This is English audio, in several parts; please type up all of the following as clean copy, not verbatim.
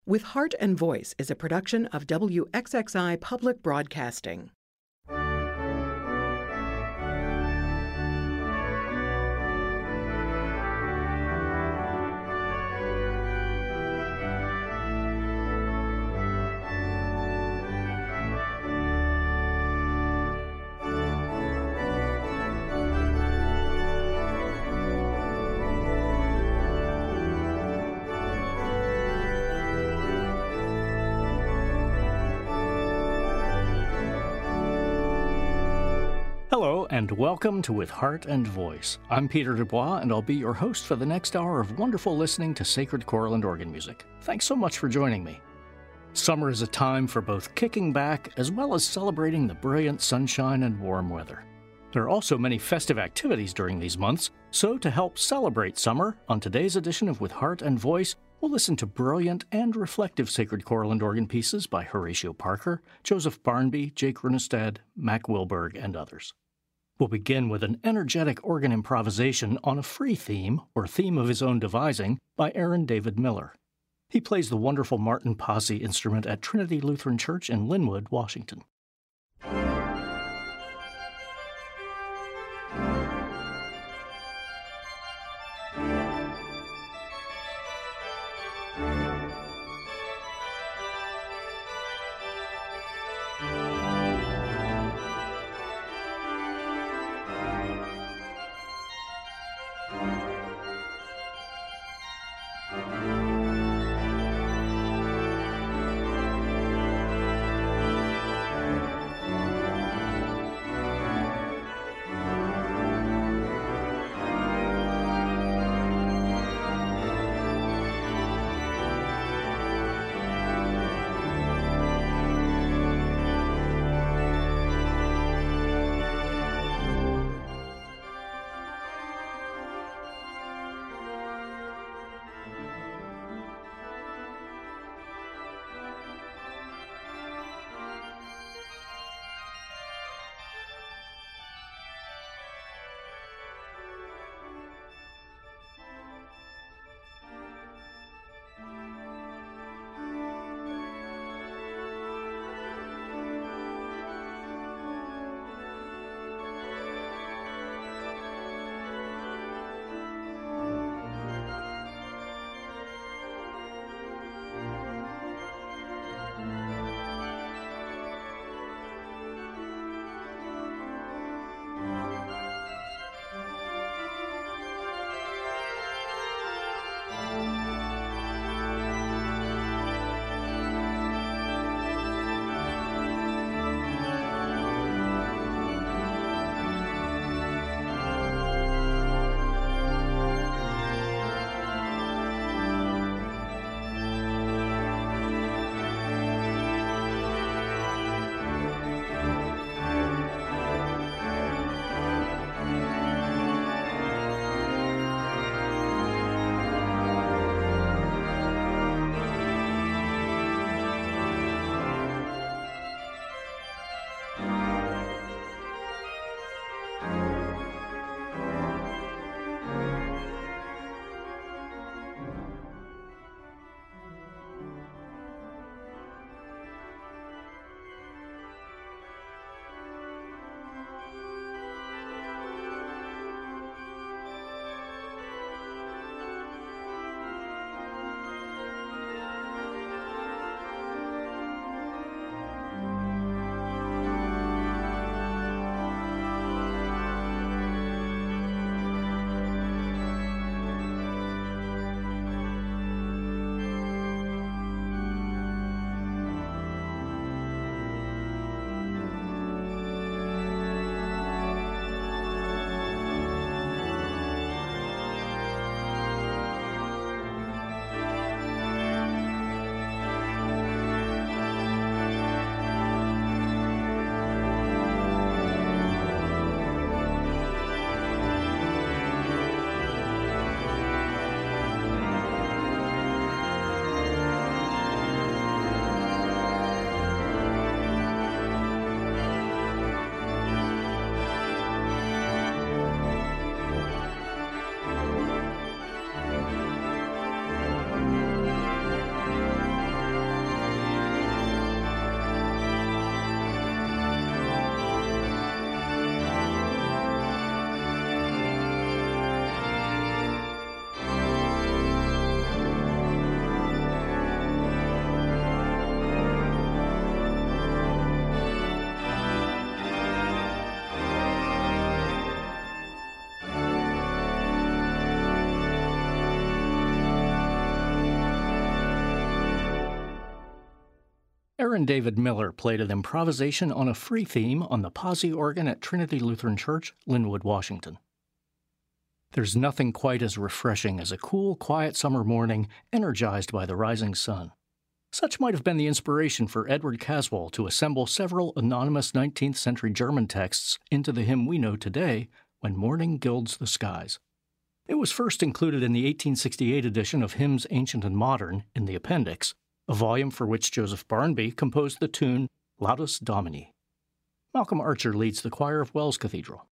With Heart and Voice is a production of WXXI Public Broadcasting. Hello, and welcome to With Heart and Voice. I'm Peter Dubois, and I'll be your host for the next hour of wonderful listening to sacred choral and organ music. Thanks so much for joining me. Summer is a time for both kicking back as well as celebrating the brilliant sunshine and warm weather. There are also many festive activities during these months, so to help celebrate summer, on today's edition of With Heart and Voice, we'll listen to brilliant and reflective sacred choral and organ pieces by Horatio Parker, Joseph Barnby, Jake Runestad, Mac Wilberg, and others. We'll begin with an energetic organ improvisation on a free theme, or theme of his own devising, by Aaron David Miller. He plays the wonderful Martin Posse instrument at Trinity Lutheran Church in Linwood, Washington. Aaron David Miller played an improvisation on a free theme on the Posse organ at Trinity Lutheran Church, Linwood, Washington. There's nothing quite as refreshing as a cool, quiet summer morning energized by the rising sun. Such might have been the inspiration for Edward Caswall to assemble several anonymous 19th century German texts into the hymn we know today, When Morning Gilds the Skies. It was first included in the 1868 edition of Hymns Ancient and Modern in the appendix, a volume for which Joseph Barnby composed the tune Laudus Domini. Malcolm Archer leads the choir of Wells Cathedral.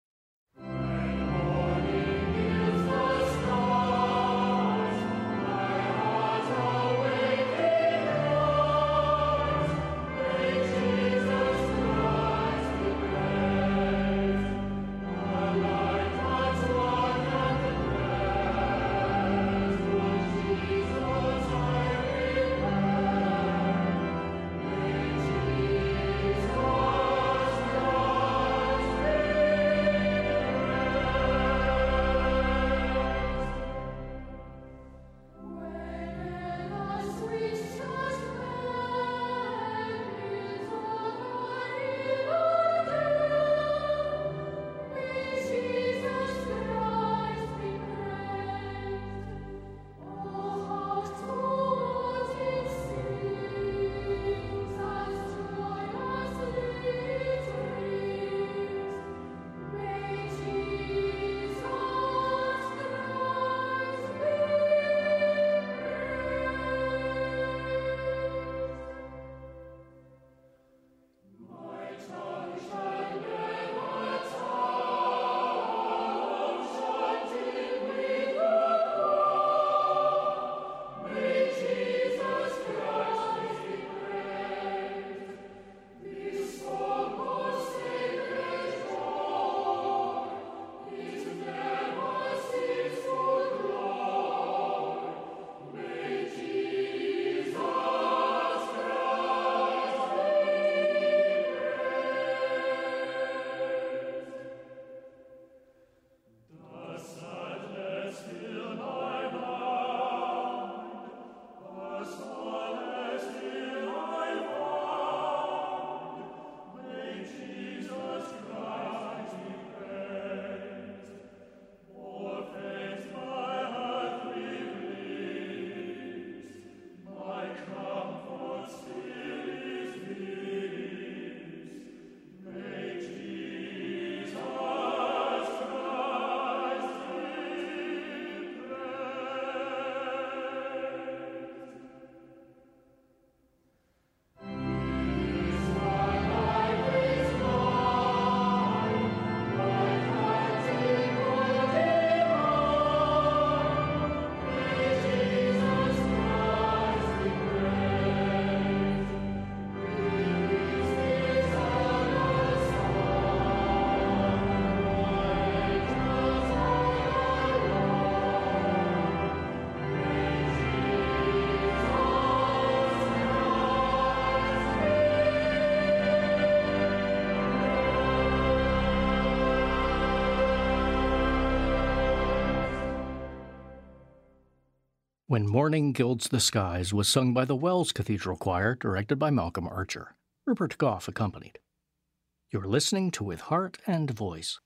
When Morning Gilds the Skies was sung by the Wells Cathedral Choir, directed by Malcolm Archer. Rupert Goff accompanied. You're listening to With Heart and Voice.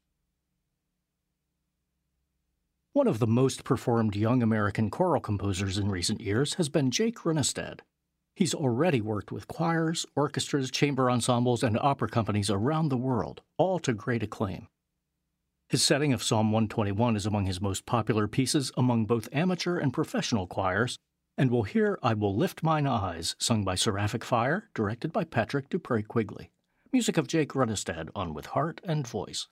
One of the most performed young American choral composers in recent years has been Jake Runestad. He's already worked with choirs, orchestras, chamber ensembles, and opera companies around the world, all to great acclaim. His setting of Psalm 121 is among his most popular pieces among both amateur and professional choirs, and we'll hear I Will Lift Mine Eyes, sung by Seraphic Fire, directed by Patrick Dupree Quigley. Music of Jake Runestad on With Heart and Voice.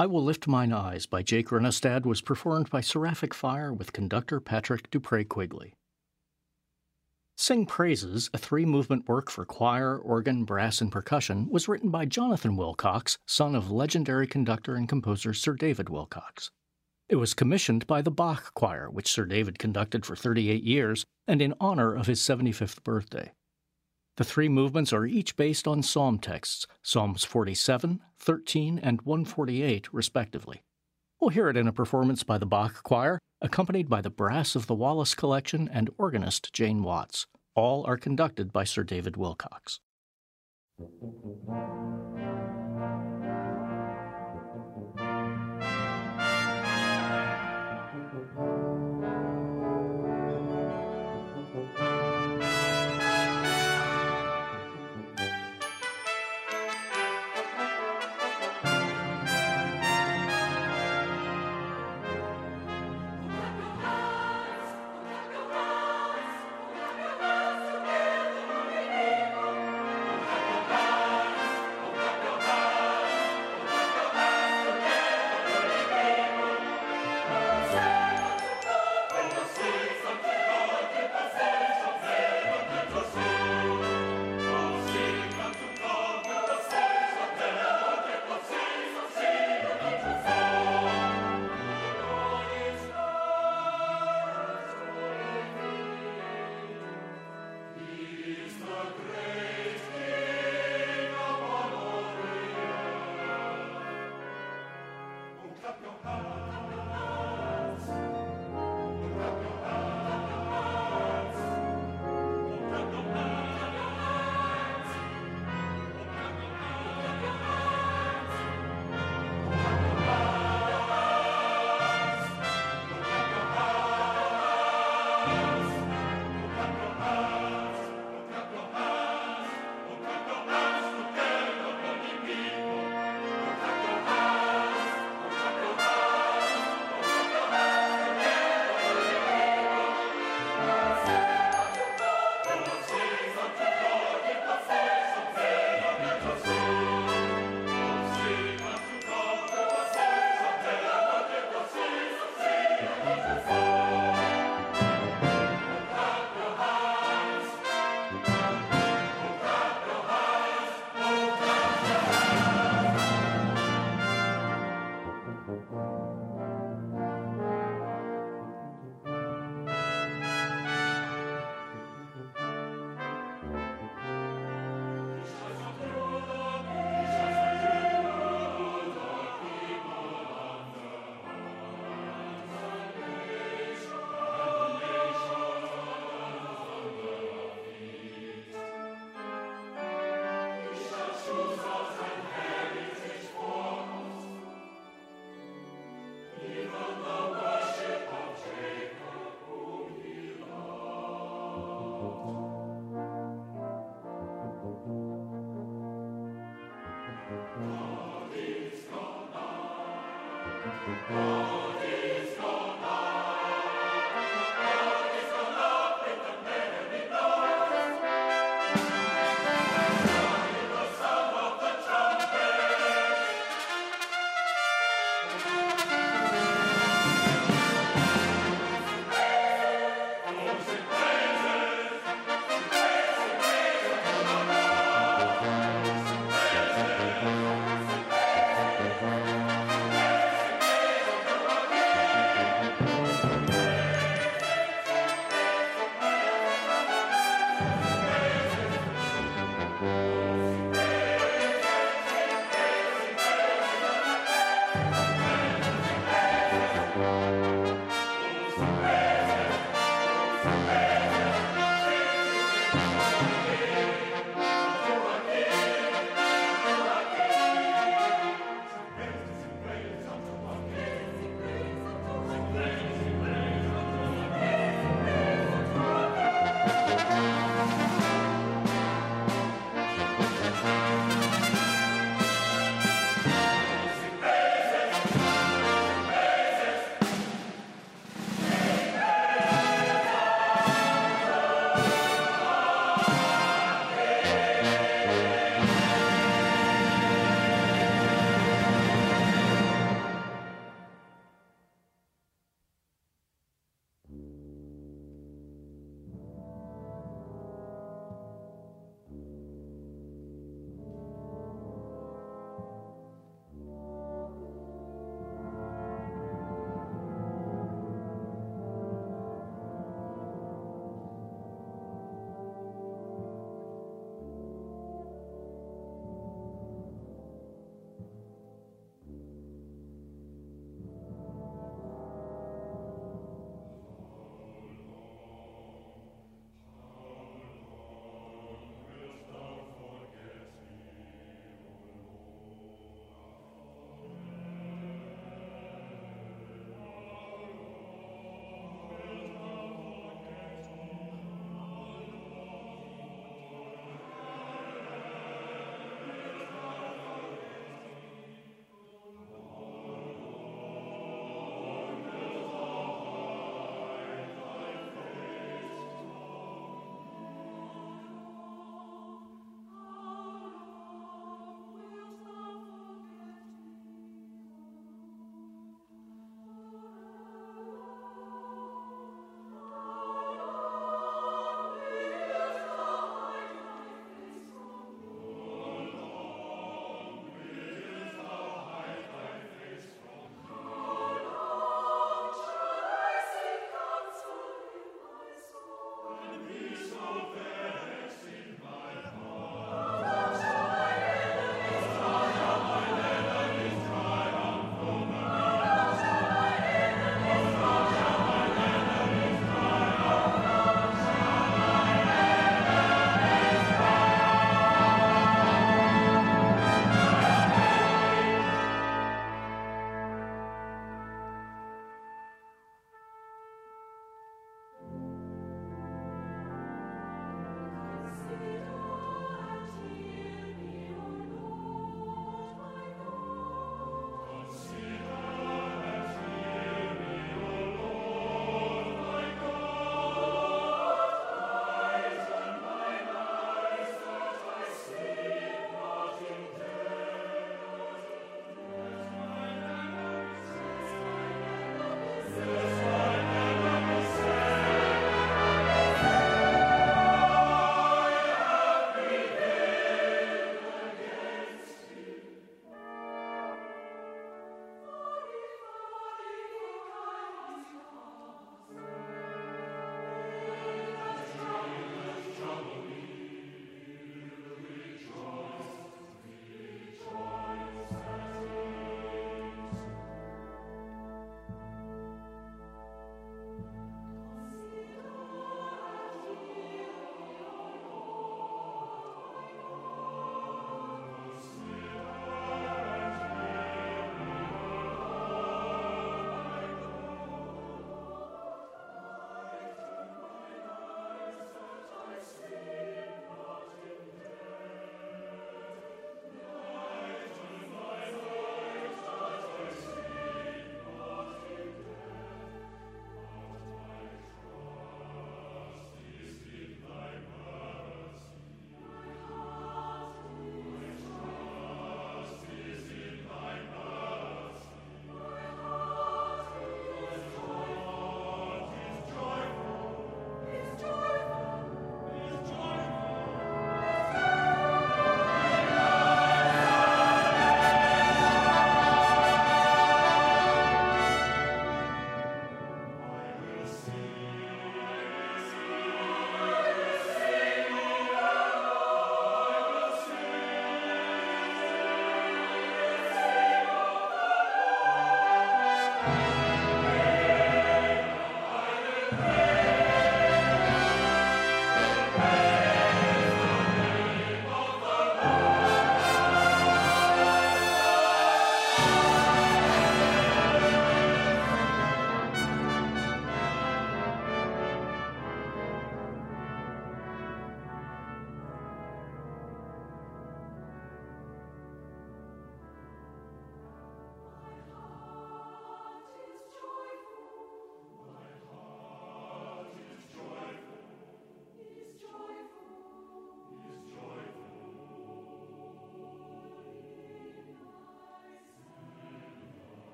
I Will Lift Mine Eyes by Jake Renestad was performed by Seraphic Fire with conductor Patrick Dupre Quigley. Sing Praises, a three-movement work for choir, organ, brass, and percussion, was written by Jonathan Wilcox, son of legendary conductor and composer Sir David Wilcox. It was commissioned by the Bach Choir, which Sir David conducted for 38 years, and in honor of his 75th birthday. The three movements are each based on psalm texts, Psalms 47, 13, and 148, respectively. We'll hear it in a performance by the Bach Choir, accompanied by the brass of the Wallace Collection and organist Jane Watts. All are conducted by Sir David Wilcox.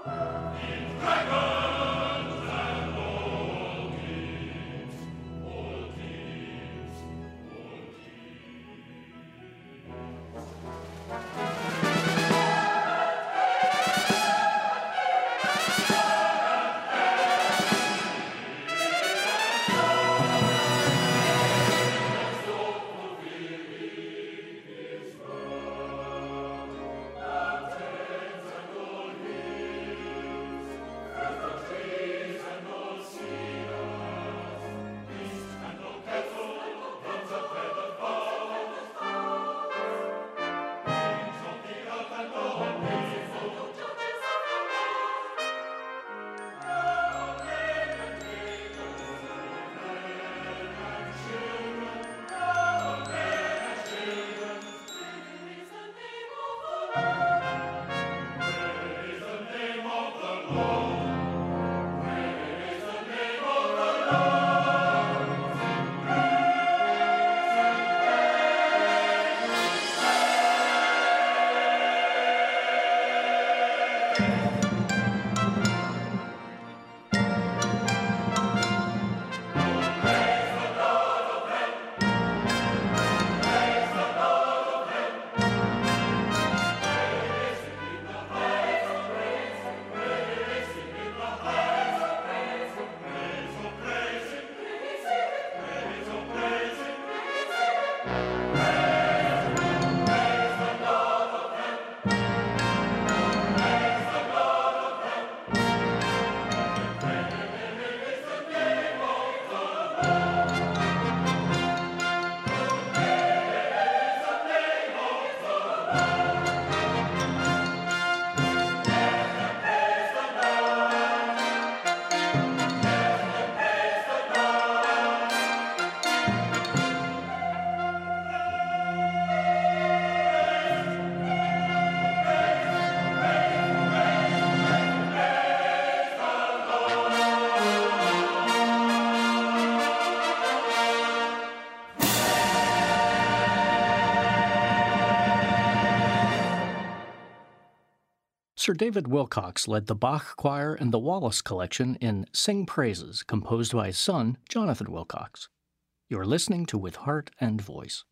Sir David Wilcox led the Bach Choir and the Wallace Collection in Sing Praises, composed by his son, Jonathan Wilcox. You're listening to With Heart and Voice.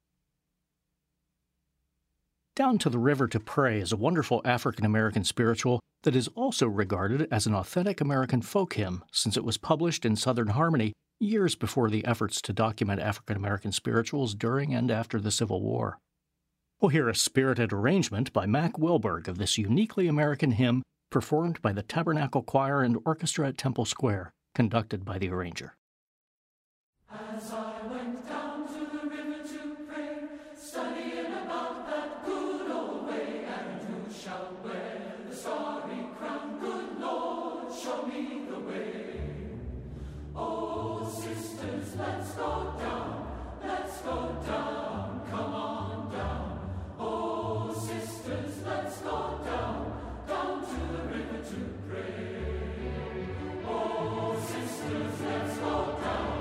Down to the River to Pray is a wonderful African-American spiritual that is also regarded as an authentic American folk hymn since it was published in Southern Harmony years before the efforts to document African-American spirituals during and after the Civil War. We'll hear a spirited arrangement by Mack Wilberg of this uniquely American hymn performed by the Tabernacle Choir and Orchestra at Temple Square, conducted by the arranger. As I went down to the river to pray, studying about that good old way, and who shall wear the starry crown? Good Lord, show me the way. Oh, sisters, let's go down, come on down. Oh, sisters, let's go down to the river to pray. Oh, sisters, let's go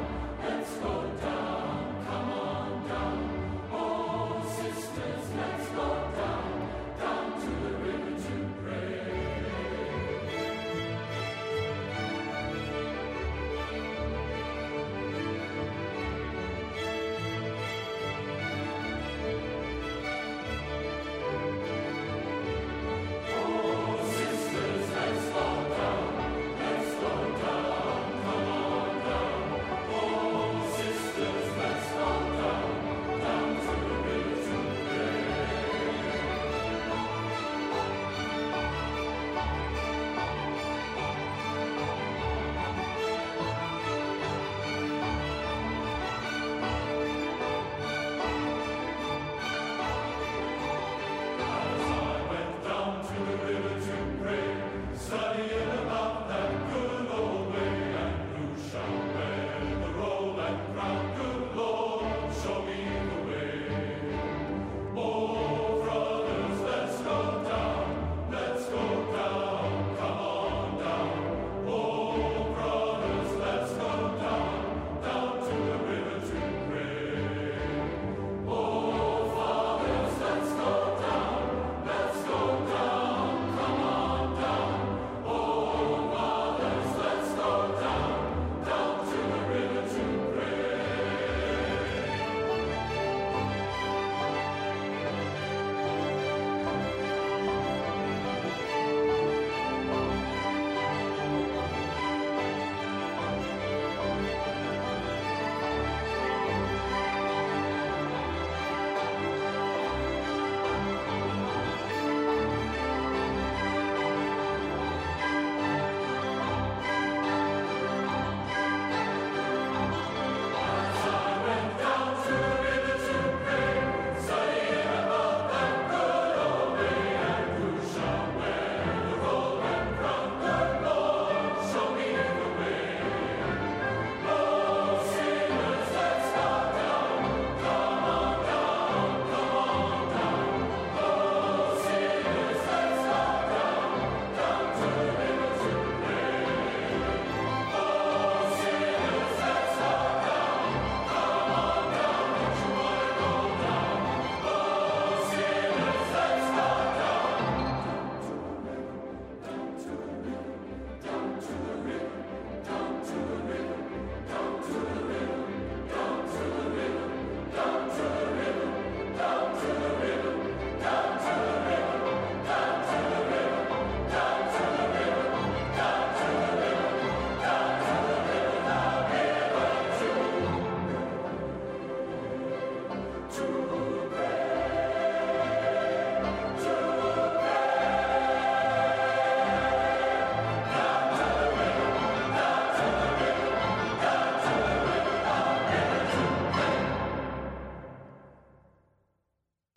down, come on down. Oh, sisters, let's go down to the river to pray.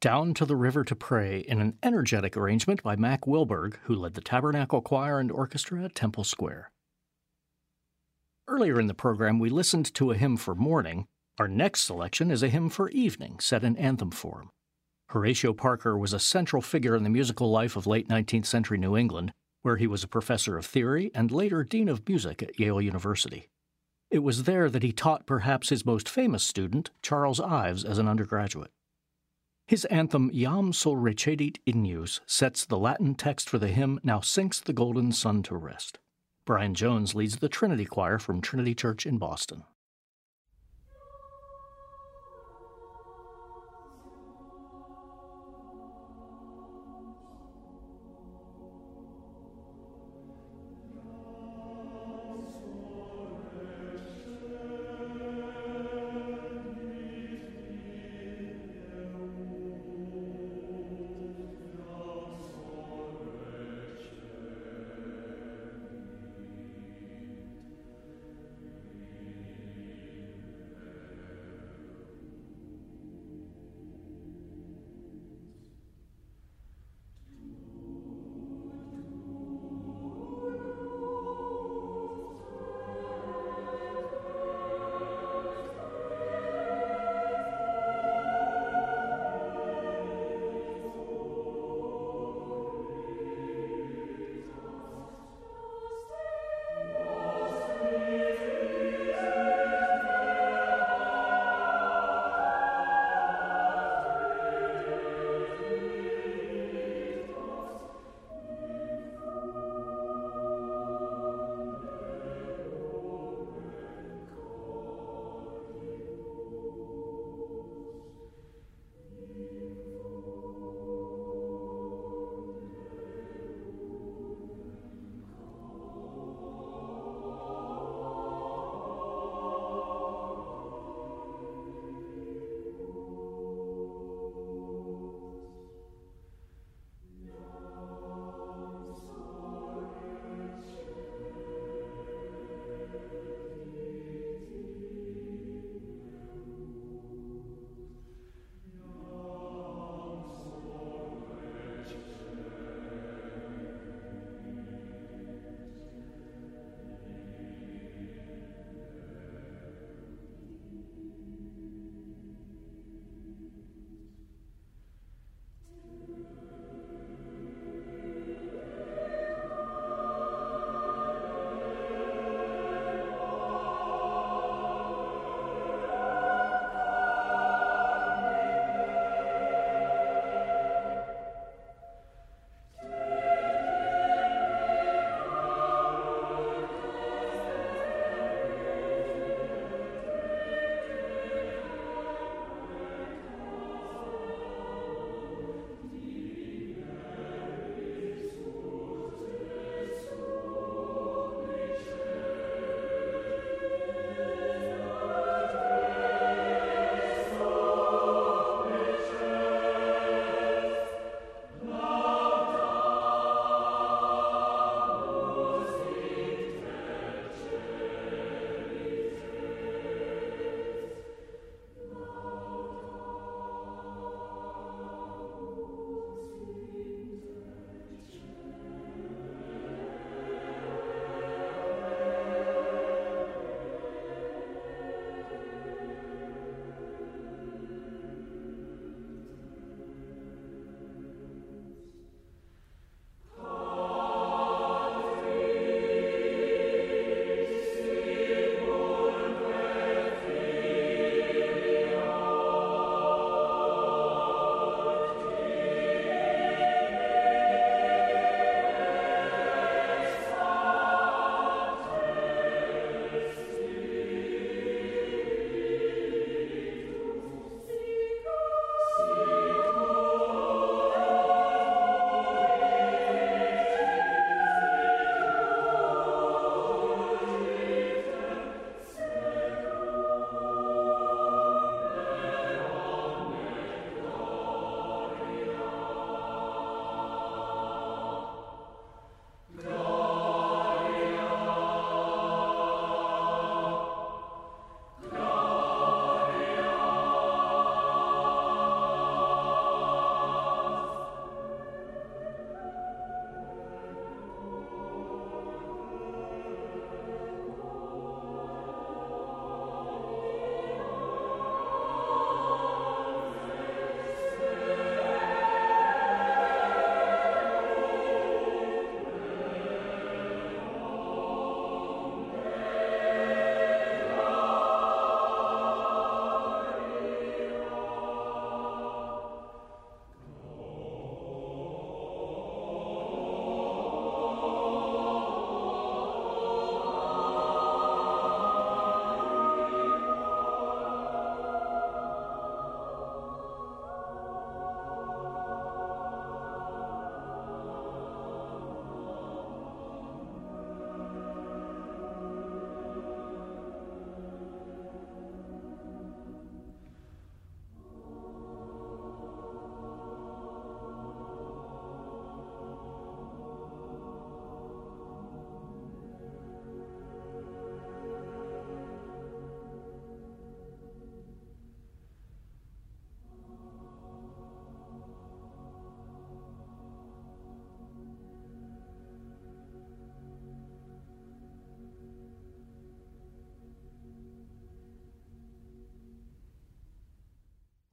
Down to the River to Pray in an energetic arrangement by Mac Wilberg, who led the Tabernacle Choir and Orchestra at Temple Square. Earlier in the program, we listened to a hymn for morning. Our next selection is a hymn for evening, set in anthem form. Horatio Parker was a central figure in the musical life of late 19th century New England, where he was a professor of theory and later dean of music at Yale University. It was there that he taught perhaps his most famous student, Charles Ives, as an undergraduate. His anthem, Iam sol recedit ignus, sets the Latin text for the hymn, Now Sinks the Golden Sun to Rest. Brian Jones leads the Trinity Choir from Trinity Church in Boston.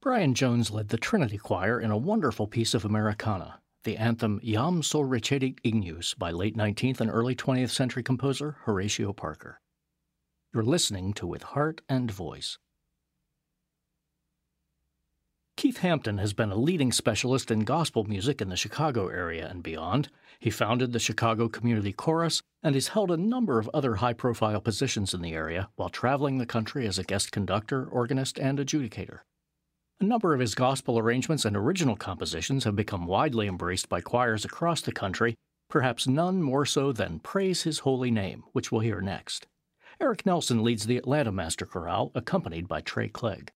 Brian Jones led the Trinity Choir in a wonderful piece of Americana, the anthem Iam Sol Recedit Ignus by late 19th and early 20th century composer Horatio Parker. You're listening to With Heart and Voice. Keith Hampton has been a leading specialist in gospel music in the Chicago area and beyond. He founded the Chicago Community Chorus and has held a number of other high-profile positions in the area while traveling the country as a guest conductor, organist, and adjudicator. A number of his gospel arrangements and original compositions have become widely embraced by choirs across the country, perhaps none more so than Praise His Holy Name, which we'll hear next. Eric Nelson leads the Atlanta Master Chorale, accompanied by Trey Clegg.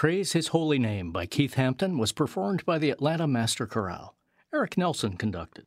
Praise His Holy Name by Keith Hampton was performed by the Atlanta Master Chorale. Eric Nelson conducted.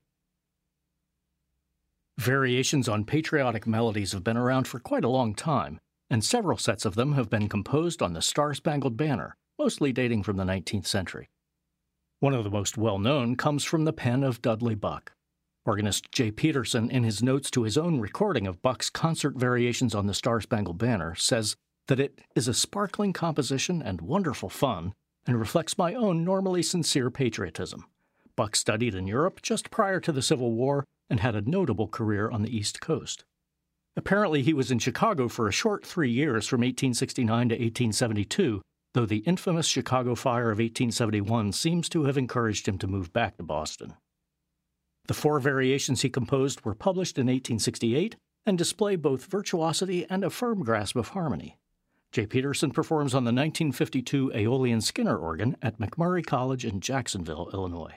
Variations on patriotic melodies have been around for quite a long time, and several sets of them have been composed on the Star-Spangled Banner, mostly dating from the 19th century. One of the most well-known comes from the pen of Dudley Buck. Organist J. Peterson, in his notes to his own recording of Buck's concert variations on the Star-Spangled Banner, says that it is a sparkling composition and wonderful fun, and reflects my own normally sincere patriotism. Buck studied in Europe just prior to the Civil War and had a notable career on the East Coast. Apparently he was in Chicago for a short 3 years from 1869 to 1872, though the infamous Chicago Fire of 1871 seems to have encouraged him to move back to Boston. The 4 variations he composed were published in 1868 and display both virtuosity and a firm grasp of harmony. J. Peterson performs on the 1952 Aeolian Skinner organ at McMurray College in Jacksonville, Illinois.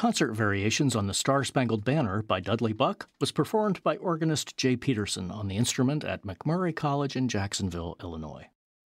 Concert variations on the Star-Spangled Banner by Dudley Buck was performed by organist Jay Peterson on the instrument at McMurray College in Jacksonville, Illinois.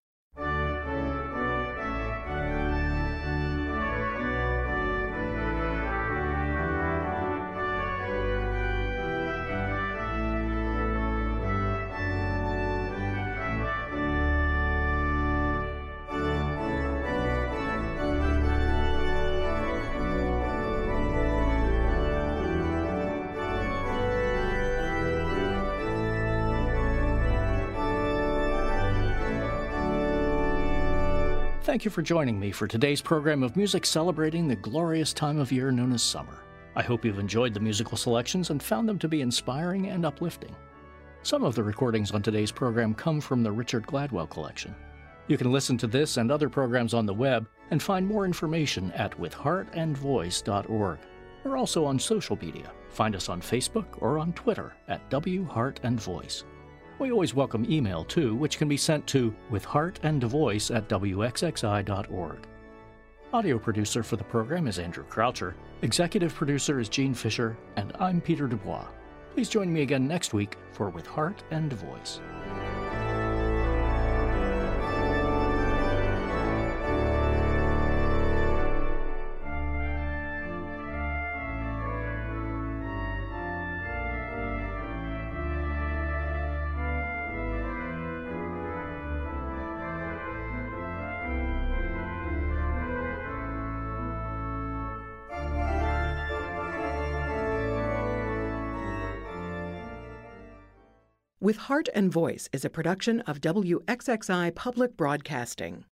Thank you for joining me for today's program of music celebrating the glorious time of year known as summer. I hope you've enjoyed the musical selections and found them to be inspiring and uplifting. Some of the recordings on today's program come from the Richard Gladwell collection. You can listen to this and other programs on the web and find more information at withheartandvoice.org. We're also on social media. Find us on Facebook or on Twitter at WHeartandVoice. We always welcome email, too, which can be sent to withheartandvoice@wxxi.org. Audio producer for the program is Andrew Croucher, executive producer is Gene Fisher, and I'm Peter Dubois. Please join me again next week for With Heart and Voice. With Heart and Voice is a production of WXXI Public Broadcasting.